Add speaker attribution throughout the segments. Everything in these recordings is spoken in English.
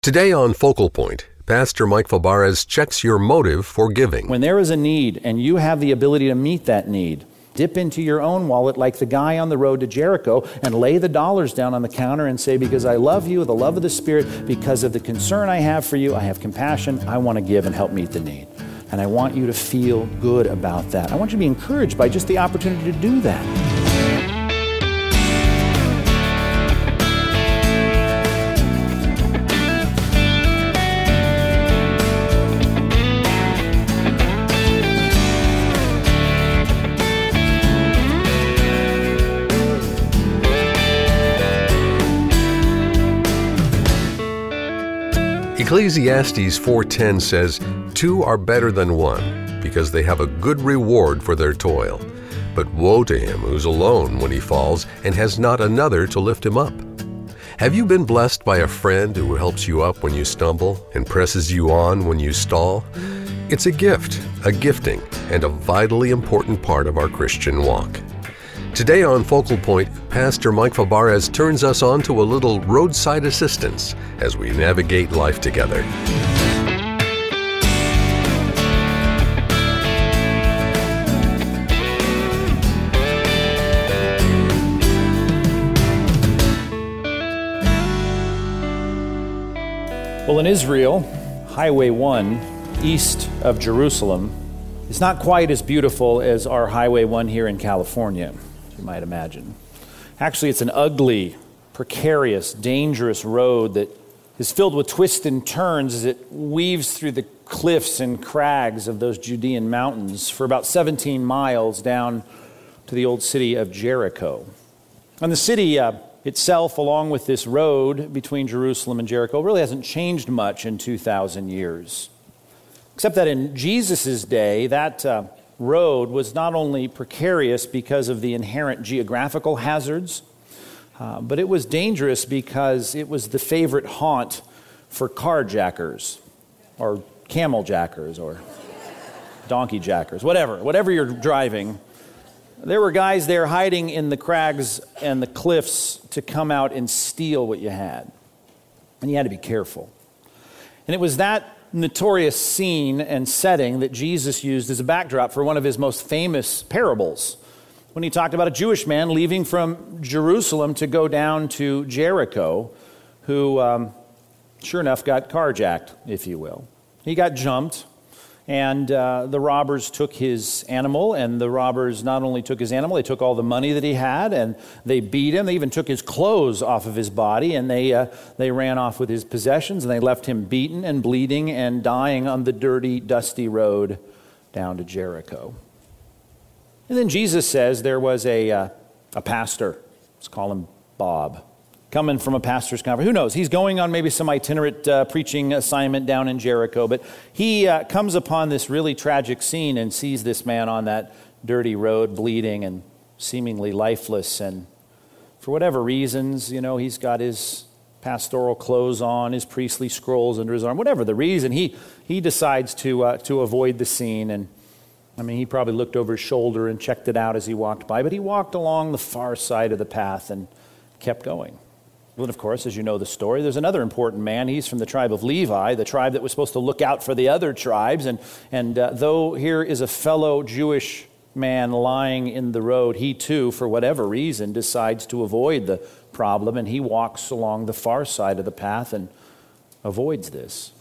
Speaker 1: Today on Focal Point, Pastor Mike Fabarez checks your motive for giving.
Speaker 2: When there is a need and you have the ability to meet that need, dip into your own wallet like the guy on the road to Jericho and lay the dollars down on the counter and say, because I love you with the love of the Spirit, because of the concern I have for you, I have compassion, I want to give and help meet the need. And I want you to feel good about that. I want you to be encouraged by just the opportunity to do that.
Speaker 1: Ecclesiastes 4:10 says, "Two are better than one, because they have a good reward for their toil. But woe to him who's alone when he falls and has not another to lift him up." Have you been blessed by a friend who helps you up when you stumble and presses you on when you stall? It's a gift, a gifting, and a vitally important part of our Christian walk. Today on Focal Point, Pastor Mike Fabarez turns us on to a little roadside assistance as we navigate life together.
Speaker 2: Well, in Israel, Highway 1, east of Jerusalem, is not quite as beautiful as our Highway 1 here in California, you might imagine. Actually, it's an ugly, precarious, dangerous road that is filled with twists and turns as it weaves through the cliffs and crags of those Judean mountains for about 17 miles down to the old city of Jericho. And the city itself, along with this road between Jerusalem and Jericho, really hasn't changed much in 2,000 years. Except that in Jesus' day, that road was not only precarious because of the inherent geographical hazards, but it was dangerous because it was the favorite haunt for carjackers, or camel jackers, or donkey jackers, whatever you're driving. There were guys there hiding in the crags and the cliffs to come out and steal what you had. And you had to be careful. And it was that notorious scene and setting that Jesus used as a backdrop for one of his most famous parables, when he talked about a Jewish man leaving from Jerusalem to go down to Jericho, who, sure enough, got carjacked, if you will. He got jumped, and the robbers took his animal, and the robbers not only took his animal, they took all the money that he had, and they beat him. They even took his clothes off of his body, and they ran off with his possessions, and they left him beaten and bleeding and dying on the dirty, dusty road down to Jericho. And then Jesus says there was a pastor, let's call him Bob, coming from a pastor's conference. Who knows? He's going on maybe some itinerant preaching assignment down in Jericho, but he comes upon this really tragic scene and sees this man on that dirty road bleeding and seemingly lifeless. And for whatever reasons, he's got his pastoral clothes on, his priestly scrolls under his arm, whatever the reason, he decides to avoid the scene. And he probably looked over his shoulder and checked it out as he walked by, but he walked along the far side of the path and kept going. Well, of course, as you know the story, there's another important man. He's from the tribe of Levi, the tribe that was supposed to look out for the other tribes. And though here is a fellow Jewish man lying in the road, he too, for whatever reason, decides to avoid the problem, and he walks along the far side of the path and avoids this.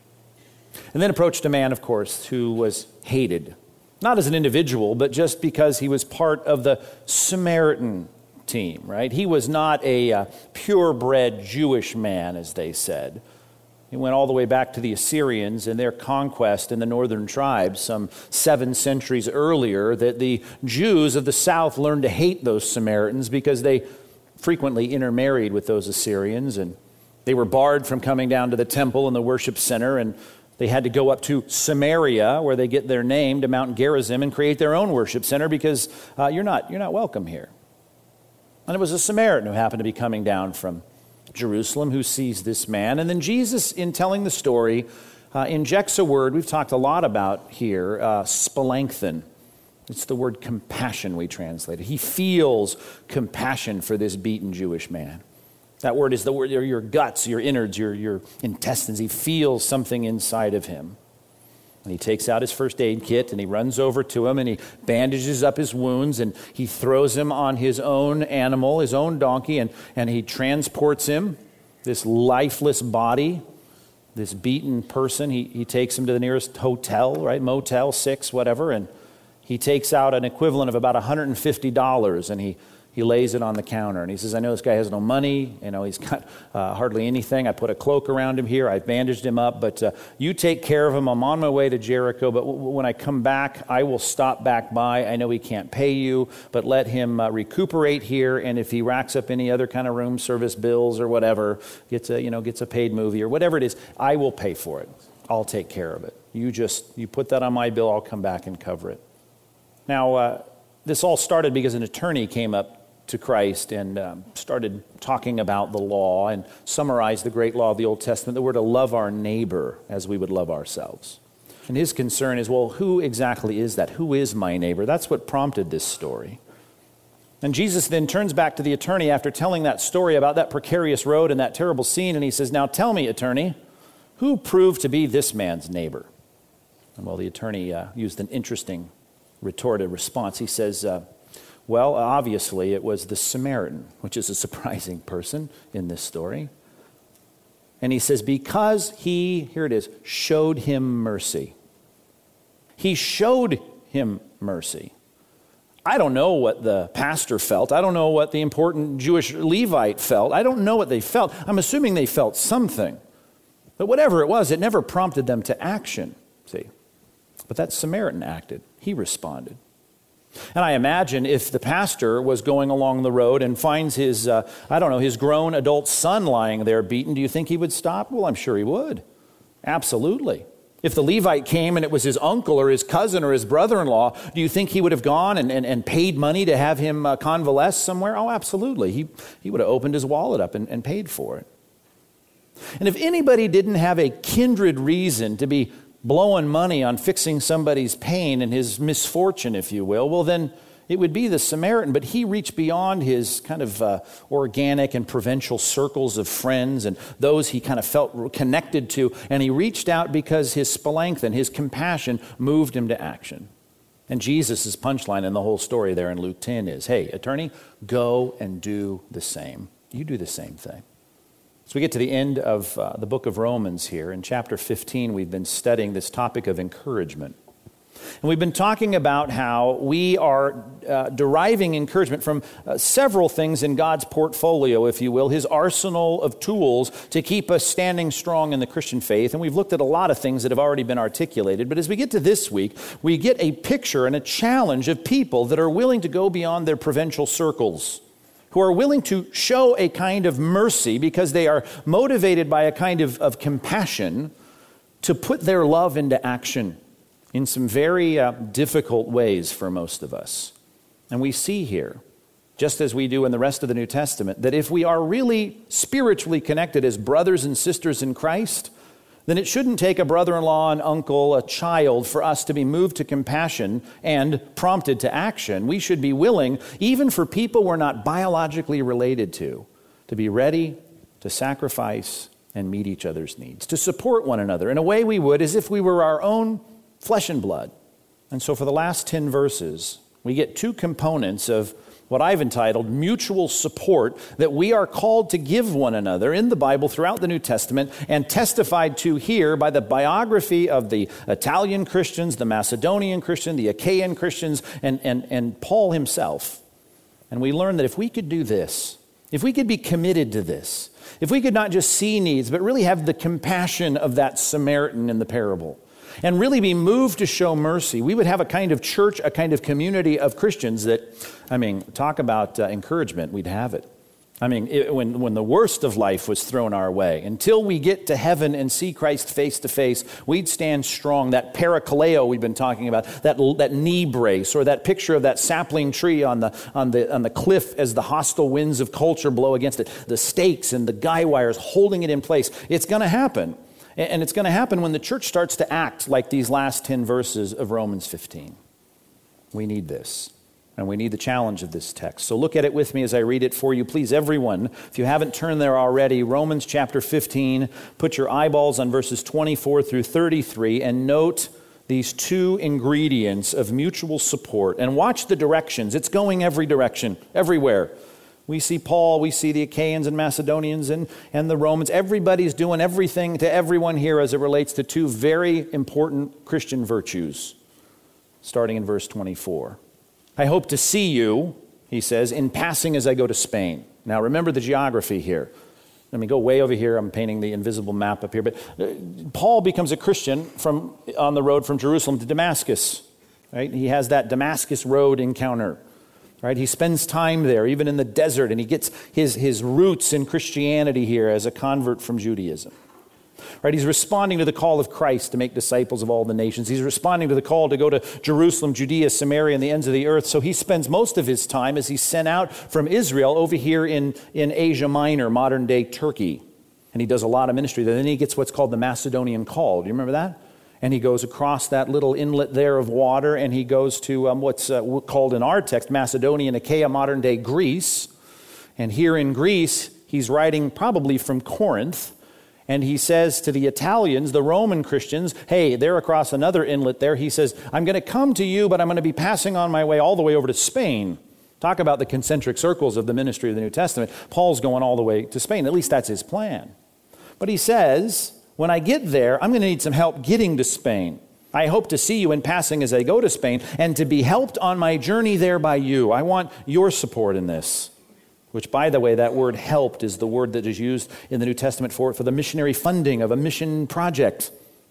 Speaker 2: And then approached a man, of course, who was hated, not as an individual, but just because he was part of the Samaritan team, right? He was not a purebred Jewish man, as they said. He went all the way back to the Assyrians and their conquest in the northern tribes some 7 centuries earlier, that the Jews of the south learned to hate those Samaritans because they frequently intermarried with those Assyrians, and they were barred from coming down to the temple and the worship center, and they had to go up to Samaria, where they get their name, to Mount Gerizim, and create their own worship center because you're not welcome here. And it was a Samaritan who happened to be coming down from Jerusalem who sees this man. And then Jesus, in telling the story, injects a word we've talked a lot about here, spalancthen. It's the word compassion we translate it. He feels compassion for this beaten Jewish man. That word is the word, your guts, your innards, your intestines. He feels something inside of him. And he takes out his first aid kit and he runs over to him and he bandages up his wounds and he throws him on his own animal, his own donkey, and he transports him, this lifeless body, this beaten person. He takes him to the nearest hotel, right? Motel 6, whatever, and he takes out an equivalent of about $150 and he lays it on the counter. And he says, I know this guy has no money. He's got hardly anything. I put a cloak around him here. I bandaged him up. But you take care of him. I'm on my way to Jericho. But when I come back, I will stop back by. I know he can't pay you, but let him recuperate here. And if he racks up any other kind of room service bills or whatever, gets a paid movie or whatever it is, I will pay for it. I'll take care of it. You put that on my bill. I'll come back and cover it. Now, this all started because an attorney came up to Christ and started talking about the law and summarized the great law of the Old Testament, that we're to love our neighbor as we would love ourselves. And his concern is, well, who exactly is that? Who is my neighbor? That's what prompted this story. And Jesus then turns back to the attorney after telling that story about that precarious road and that terrible scene, and he says, now tell me, attorney, who proved to be this man's neighbor? And well, the attorney used an interesting retorted response. He says, well, obviously it was the Samaritan, which is a surprising person in this story. And he says, because he, here it is, showed him mercy. He showed him mercy. I don't know what the pastor felt. I don't know what the important Jewish Levite felt. I don't know what they felt. I'm assuming they felt something. But whatever it was, it never prompted them to action, see. But that Samaritan acted. He responded. And I imagine if the pastor was going along the road and finds his grown adult son lying there beaten, do you think he would stop? Well, I'm sure he would. Absolutely. If the Levite came and it was his uncle or his cousin or his brother-in-law, do you think he would have gone and paid money to have him convalesce somewhere? Oh, absolutely. He would have opened his wallet up and paid for it. And if anybody didn't have a kindred reason to be blowing money on fixing somebody's pain and his misfortune, if you will, well, then it would be the Samaritan. But he reached beyond his kind of organic and provincial circles of friends and those he kind of felt connected to, and he reached out because his splanchna, his compassion, moved him to action. And Jesus' punchline in the whole story there in Luke 10 is, hey, attorney, go and do the same. You do the same thing. So we get to the end of the book of Romans here. In chapter 15, we've been studying this topic of encouragement. And we've been talking about how we are deriving encouragement from several things in God's portfolio, if you will, his arsenal of tools to keep us standing strong in the Christian faith. And we've looked at a lot of things that have already been articulated. But as we get to this week, we get a picture and a challenge of people that are willing to go beyond their provincial circles, who are willing to show a kind of mercy because they are motivated by a kind of compassion to put their love into action in some very difficult ways for most of us. And we see here, just as we do in the rest of the New Testament, that if we are really spiritually connected as brothers and sisters in Christ, then it shouldn't take a brother-in-law, an uncle, a child for us to be moved to compassion and prompted to action. We should be willing, even for people we're not biologically related to be ready to sacrifice and meet each other's needs, to support one another in a way we would as if we were our own flesh and blood. And so for the last 10 verses, we get two components of what I've entitled mutual support that we are called to give one another in the Bible throughout the New Testament and testified to here by the biography of the Italian Christians, the Macedonian Christian, the Achaean Christians, and Paul himself. And we learn that if we could do this, if we could be committed to this, if we could not just see needs, but really have the compassion of that Samaritan in the parable, and really be moved to show mercy, we would have a kind of church, a kind of community of Christians that, talk about encouragement, we'd have it. When the worst of life was thrown our way, until we get to heaven and see Christ face to face, we'd stand strong. That parakaleo we've been talking about, that knee brace, or that picture of that sapling tree on the cliff as the hostile winds of culture blow against it, the stakes and the guy wires holding it in place. It's going to happen. And it's going to happen when the church starts to act like these last 10 verses of Romans 15. We need this. And we need the challenge of this text. So look at it with me as I read it for you. Please, everyone, if you haven't turned there already, Romans chapter 15, put your eyeballs on verses 24 through 33 and note these two ingredients of mutual support. And watch the directions. It's going every direction, everywhere. We see Paul, we see the Achaeans and Macedonians and the Romans. Everybody's doing everything to everyone here as it relates to two very important Christian virtues, starting in verse 24. I hope to see you, he says, in passing as I go to Spain. Now remember the geography here. Let me go way over here. I'm painting the invisible map up here. But Paul becomes a Christian on the road from Jerusalem to Damascus. Right? He has that Damascus road encounter. Right? He spends time there, even in the desert, and he gets his roots in Christianity here as a convert from Judaism. Right? He's responding to the call of Christ to make disciples of all the nations. He's responding to the call to go to Jerusalem, Judea, Samaria, and the ends of the earth. So he spends most of his time as he's sent out from Israel over here in Asia Minor, modern-day Turkey. And he does a lot of ministry there. Then he gets what's called the Macedonian call. Do you remember that? And he goes across that little inlet there of water, and he goes to what's called in our text Macedonia and Achaia, modern-day Greece. And here in Greece, he's writing probably from Corinth. And he says to the Italians, the Roman Christians, hey, they're across another inlet there. He says, I'm going to come to you, but I'm going to be passing on my way all the way over to Spain. Talk about the concentric circles of the ministry of the New Testament. Paul's going all the way to Spain. At least that's his plan. But he says, when I get there, I'm going to need some help getting to Spain. I hope to see you in passing as I go to Spain and to be helped on my journey there by you. I want your support in this. Which, by the way, that word helped is the word that is used in the New Testament for the missionary funding of a mission project.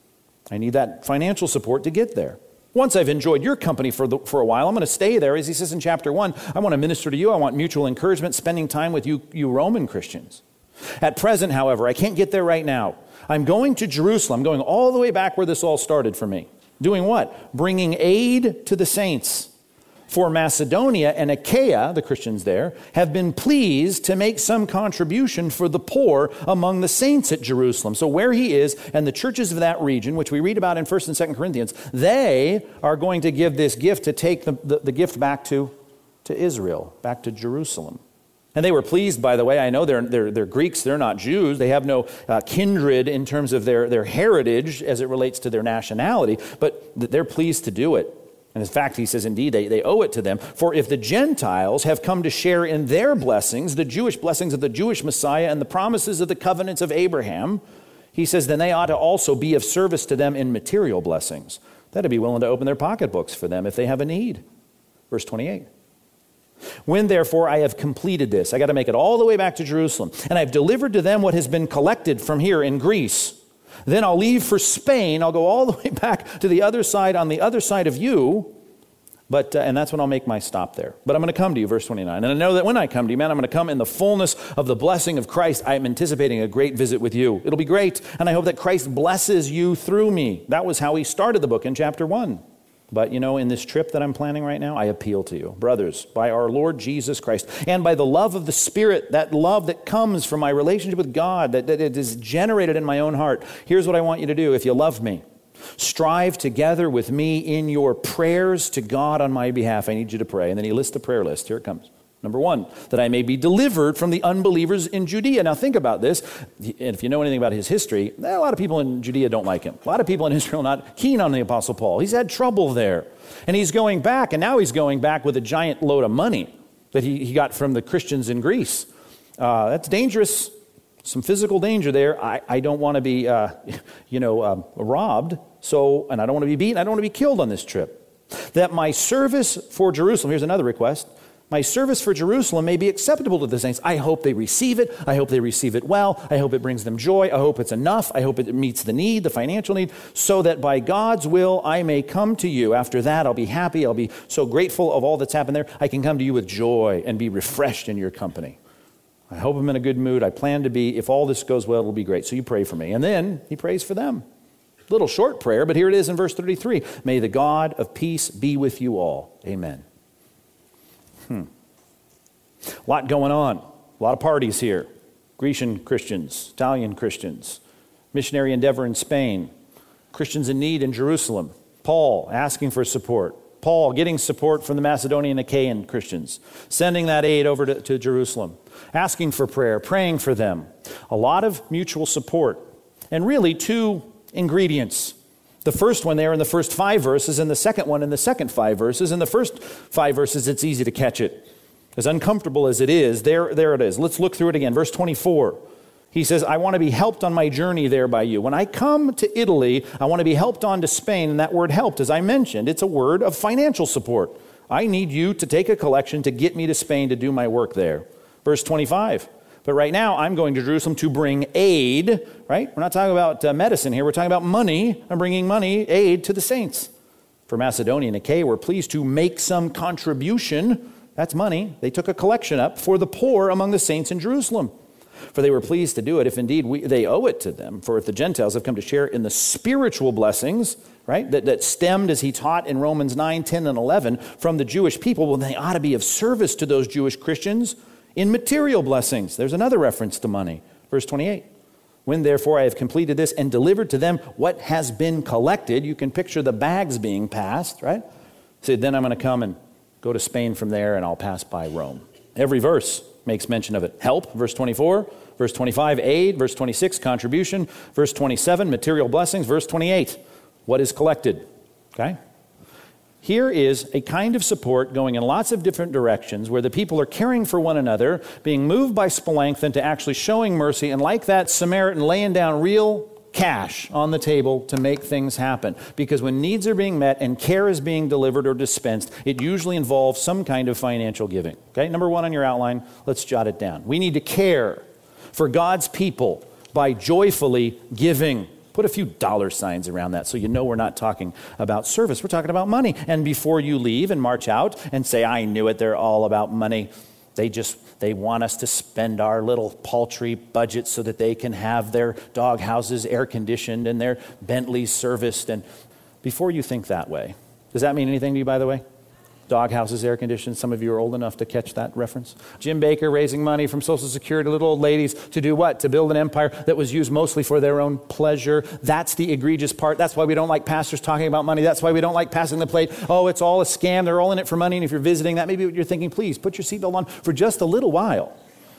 Speaker 2: I need that financial support to get there. Once I've enjoyed your company for a while, I'm going to stay there. As he says in chapter 1, I want to minister to you. I want mutual encouragement, spending time with you Roman Christians. At present, however, I can't get there right now. I'm going to Jerusalem, going all the way back where this all started for me. Doing what? Bringing aid to the saints. For Macedonia and Achaia, the Christians there, have been pleased to make some contribution for the poor among the saints at Jerusalem. So where he is and the churches of that region, which we read about in 1st and 2nd Corinthians, they are going to give this gift to take the gift back to Israel, back to Jerusalem. And they were pleased, by the way. I know they're Greeks, they're not Jews. They have no kindred in terms of their heritage as it relates to their nationality, but they're pleased to do it. And in fact, he says, indeed, they owe it to them. For if the Gentiles have come to share in their blessings, the Jewish blessings of the Jewish Messiah and the promises of the covenants of Abraham, he says, then they ought to also be of service to them in material blessings. That'd be willing to open their pocketbooks for them if they have a need. Verse 28. When therefore I have completed this, I got to make it all the way back to Jerusalem, and I've delivered to them what has been collected from here in Greece. Then I'll leave for Spain. I'll go all the way back to the other side, on the other side of you. And that's when I'll make my stop there. But I'm going to come to you, verse 29. And I know that when I come to you, man, I'm going to come in the fullness of the blessing of Christ. I'm anticipating a great visit with you. It'll be great. And I hope that Christ blesses you through me. That was how he started the book in chapter 1. But, in this trip that I'm planning right now, I appeal to you. Brothers, by our Lord Jesus Christ, and by the love of the Spirit, that love that comes from my relationship with God, that it is generated in my own heart, here's what I want you to do if you love me. Strive together with me in your prayers to God on my behalf. I need you to pray. And then he lists the prayer list. Here it comes. Number 1, that I may be delivered from the unbelievers in Judea. Now think about this. And if you know anything about his history, a lot of people in Judea don't like him. A lot of people in Israel are not keen on the Apostle Paul. He's had trouble there. And he's going back, and now he's going back with a giant load of money that he got from the Christians in Greece. That's dangerous. Some physical danger there. I don't want to be, robbed. And I don't want to be beaten. I don't want to be killed on this trip. That my service for Jerusalem, here's another request, my service for Jerusalem may be acceptable to the saints. I hope they receive it. I hope they receive it well. I hope it brings them joy. I hope it's enough. I hope it meets the need, the financial need, so that by God's will I may come to you. After that, I'll be happy. I'll be so grateful of all that's happened there. I can come to you with joy and be refreshed in your company. I hope I'm in a good mood. I plan to be. If all this goes well, it'll be great. So you pray for me. And then he prays for them. Little short prayer, but here it is in verse 33. May the God of peace be with you all. Amen. A lot going on. A lot of parties here. Grecian Christians, Italian Christians, missionary endeavor in Spain, Christians in need in Jerusalem, Paul asking for support, Paul getting support from the Macedonian and Achaean Christians, sending that aid over to Jerusalem, asking for prayer, praying for them. A lot of mutual support. And really 2 ingredients. The first one there in the first 5 verses, and the second one in the second 5 verses. In the first 5 verses, it's easy to catch it. As uncomfortable as it is, there it is. Let's look through it again. Verse 24. He says, I want to be helped on my journey there by you. When I come to Italy, I want to be helped on to Spain. And that word helped, as I mentioned, it's a word of financial support. I need you to take a collection to get me to Spain to do my work there. Verse 25. But right now, I'm going to Jerusalem to bring aid, right? We're not talking about medicine here. We're talking about money. I'm bringing money, aid to the saints. For Macedonia and Achaia were pleased to make some contribution. That's money. They took a collection up for the poor among the saints in Jerusalem. For they were pleased to do it, if indeed they owe it to them. For if the Gentiles have come to share in the spiritual blessings, right, that stemmed, as he taught in Romans 9, 10, and 11, from the Jewish people, well, they ought to be of service to those Jewish Christians in material blessings. There's another reference to money. Verse 28. When therefore I have completed this and delivered to them what has been collected, you can picture the bags being passed, right? So then I'm going to come and go to Spain from there, and I'll pass by Rome. Every verse makes mention of it. Help, verse 24. Verse 25, aid. Verse 26, contribution. Verse 27, material blessings. Verse 28, what is collected. Okay? Here is a kind of support going in lots of different directions where the people are caring for one another, being moved by splanchton to actually showing mercy, and like that Samaritan laying down real cash on the table to make things happen. Because when needs are being met and care is being delivered or dispensed, it usually involves some kind of financial giving. Okay, number 1 on your outline, let's jot it down. We need to care for God's people by joyfully giving. Put a few dollar signs around that so you know we're not talking about service. We're talking about money. And before you leave and march out and say, I knew it, they're all about money. They want us to spend our little paltry budget so that they can have their dog houses air conditioned and their Bentleys serviced. And before you think that way, does that mean anything to you, by the way? Dog houses air conditioned. Some of you are old enough to catch that reference. Jim Baker raising money from Social Security, little old ladies, to do what? To build an empire that was used mostly for their own pleasure. That's the egregious part. That's why we don't like pastors talking about money. That's why we don't like passing the plate. Oh, it's all a scam. They're all in it for money. And if you're visiting, that may be what you're thinking. Please put your seatbelt on for just a little while.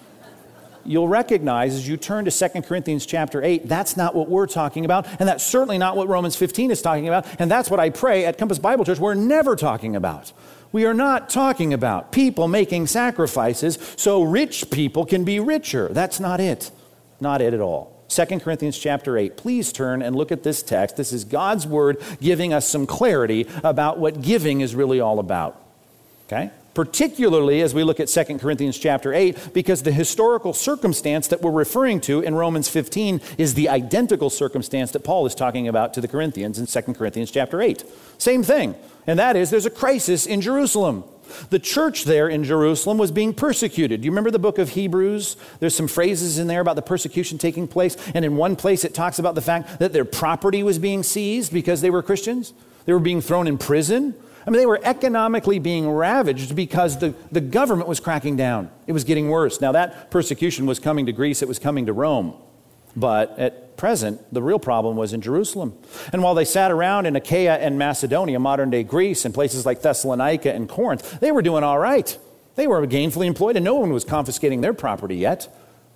Speaker 2: You'll recognize as you turn to 2 Corinthians chapter 8, that's not what we're talking about, and that's certainly not what Romans 15 is talking about, and that's what I pray at Compass Bible Church we're never talking about. We are not talking about people making sacrifices so rich people can be richer. That's not it. Not it at all. 2 Corinthians chapter 8. Please turn and look at this text. This is God's word giving us some clarity about what giving is really all about. Okay? Particularly as we look at 2 Corinthians chapter 8, because the historical circumstance that we're referring to in Romans 15 is the identical circumstance that Paul is talking about to the Corinthians in 2 Corinthians chapter 8. Same thing, and that is there's a crisis in Jerusalem. The church there in Jerusalem was being persecuted. Do you remember the book of Hebrews? There's some phrases in there about the persecution taking place, and in one place it talks about the fact that their property was being seized because they were Christians. They were being thrown in prison. I mean, they were economically being ravaged because the government was cracking down. It was getting worse. Now, that persecution was coming to Greece. It was coming to Rome. But at present, the real problem was in Jerusalem. And while they sat around in Achaia and Macedonia, modern-day Greece, and places like Thessalonica and Corinth, they were doing all right. They were gainfully employed, and no one was confiscating their property yet.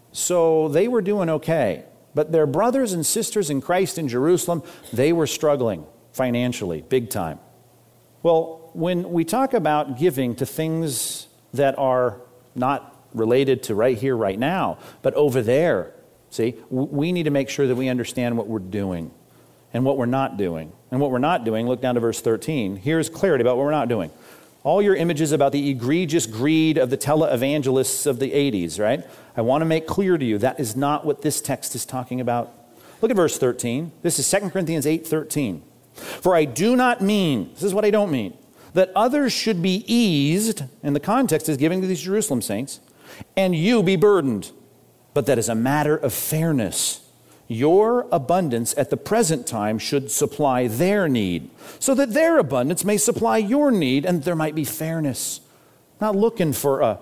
Speaker 2: So they were doing okay. But their brothers and sisters in Christ in Jerusalem, they were struggling financially, big time. Well, when we talk about giving to things that are not related to right here, right now, but over there, see, we need to make sure that we understand what we're doing and what we're not doing. And what we're not doing, look down to verse 13. Here's clarity about what we're not doing. All your images about the egregious greed of the televangelists of the 80s, right? I want to make clear to you that is not what this text is talking about. Look at verse 13. This is 2 Corinthians 8:13. For I do not mean, this is what I don't mean, that others should be eased, and the context is giving to these Jerusalem saints, and you be burdened, but that as a matter of fairness, your abundance at the present time should supply their need, so that their abundance may supply your need, and there might be fairness. Not looking for a,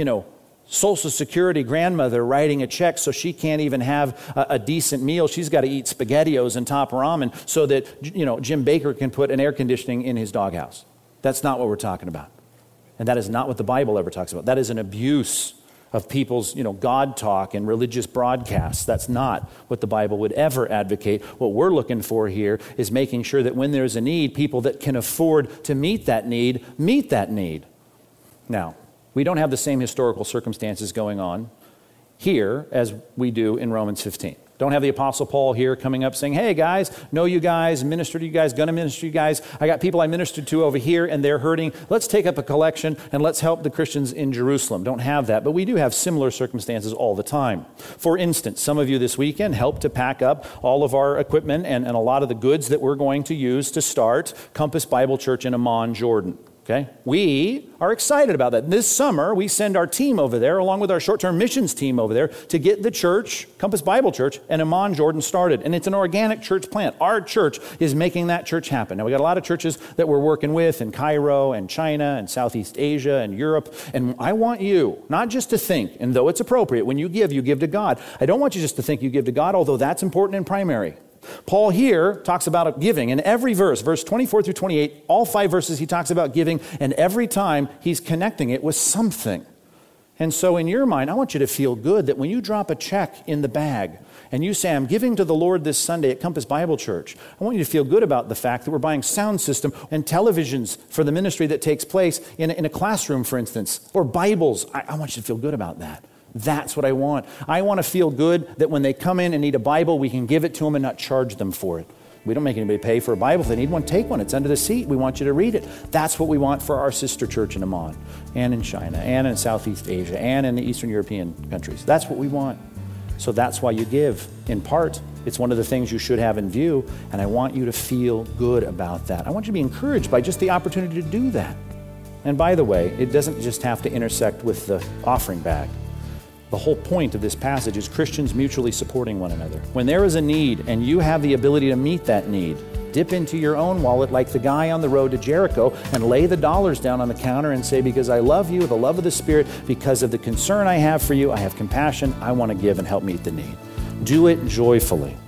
Speaker 2: Social Security grandmother writing a check so she can't even have a decent meal. She's got to eat SpaghettiOs and top ramen so that, Jim Baker can put an air conditioning in his doghouse. That's not what we're talking about. And that is not what the Bible ever talks about. That is an abuse of people's, God talk and religious broadcasts. That's not what the Bible would ever advocate. What we're looking for here is making sure that when there's a need, people that can afford to meet that need, meet that need. Now, we don't have the same historical circumstances going on here as we do in Romans 15. Don't have the Apostle Paul here coming up saying, hey guys, know you guys, minister to you guys, gonna minister to you guys. I got people I ministered to over here and they're hurting. Let's take up a collection and let's help the Christians in Jerusalem. Don't have that, but we do have similar circumstances all the time. For instance, some of you this weekend helped to pack up all of our equipment and a lot of the goods that we're going to use to start Compass Bible Church in Amman, Jordan. Okay? We are excited about that. This summer, we send our team over there, along with our short-term missions team over there, to get the church, Compass Bible Church, in Amman, Jordan, started. And it's an organic church plant. Our church is making that church happen. Now, we got a lot of churches that we're working with in Cairo and China and Southeast Asia and Europe. And I want you not just to think, and though it's appropriate, when you give to God. I don't want you just to think you give to God, although that's important and primary. Paul here talks about giving in every verse 24 through 28, all 5 verses he talks about giving, and every time he's connecting it with something. And so in your mind, I want you to feel good that when you drop a check in the bag and you say, I'm giving to the Lord this Sunday at Compass Bible Church, I want you to feel good about the fact that we're buying sound system and televisions for the ministry that takes place in a classroom, for instance, or Bibles. I want you to feel good about that. That's what I want. I want to feel good that when they come in and need a Bible, we can give it to them and not charge them for it. We don't make anybody pay for a Bible. If they need one, take one. It's under the seat. We want you to read it. That's what we want for our sister church in Amman and in China and in Southeast Asia and in the Eastern European countries. That's what we want. So that's why you give. In part, it's one of the things you should have in view, and I want you to feel good about that. I want you to be encouraged by just the opportunity to do that. And by the way, it doesn't just have to intersect with the offering bag. The whole point of this passage is Christians mutually supporting one another. When there is a need and you have the ability to meet that need, dip into your own wallet like the guy on the road to Jericho and lay the dollars down on the counter and say, because I love you, the love of the Spirit, because of the concern I have for you, I have compassion, I want to give and help meet the need. Do it joyfully.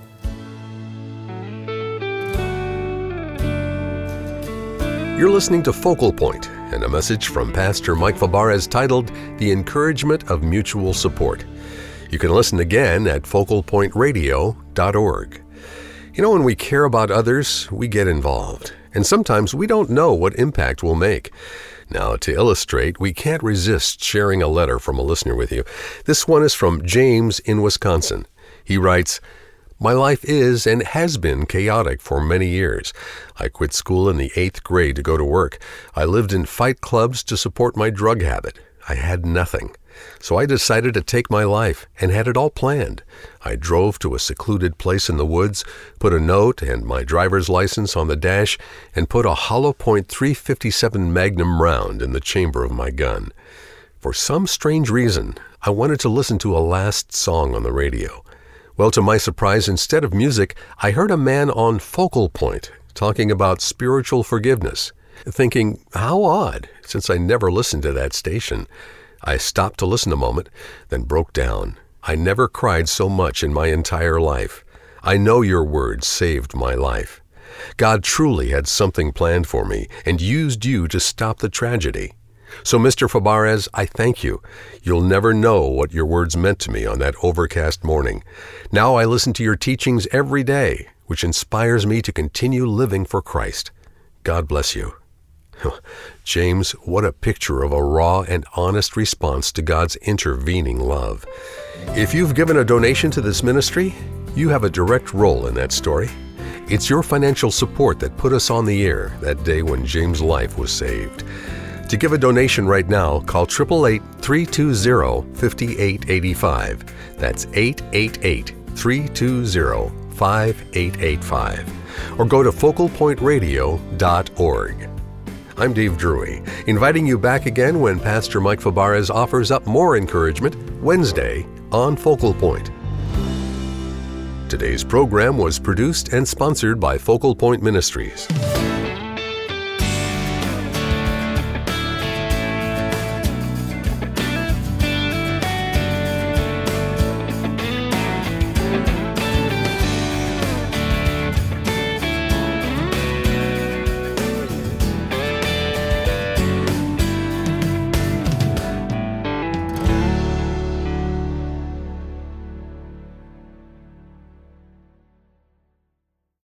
Speaker 1: You're listening to Focal Point and a message from Pastor Mike Fabarez titled The Encouragement of Mutual Support. You can listen again at focalpointradio.org. When we care about others, we get involved, and sometimes we don't know what impact we'll make. Now, to illustrate, we can't resist sharing a letter from a listener with you. This one is from James in Wisconsin. He writes, My life is and has been chaotic for many years. I quit school in the 8th grade to go to work. I lived in fight clubs to support my drug habit. I had nothing. So I decided to take my life and had it all planned. I drove to a secluded place in the woods, put a note and my driver's license on the dash, and put a hollow point .357 Magnum round in the chamber of my gun. For some strange reason, I wanted to listen to a last song on the radio. Well, to my surprise, instead of music, I heard a man on Focal Point talking about spiritual forgiveness, thinking, how odd, since I never listened to that station. I stopped to listen a moment, then broke down. I never cried so much in my entire life. I know your words saved my life. God truly had something planned for me and used you to stop the tragedy. So, Mr. Fabarez, I thank you. You'll never know what your words meant to me on that overcast morning. Now I listen to your teachings every day, which inspires me to continue living for Christ. God bless you. James, what a picture of a raw and honest response to God's intervening love. If you've given a donation to this ministry, you have a direct role in that story. It's your financial support that put us on the air that day when James' life was saved. To give a donation right now, call 888-320-5885. That's 888-320-5885. Or go to focalpointradio.org. I'm Dave Drury, inviting you back again when Pastor Mike Fabarez offers up more encouragement Wednesday on Focal Point. Today's program was produced and sponsored by Focal Point Ministries.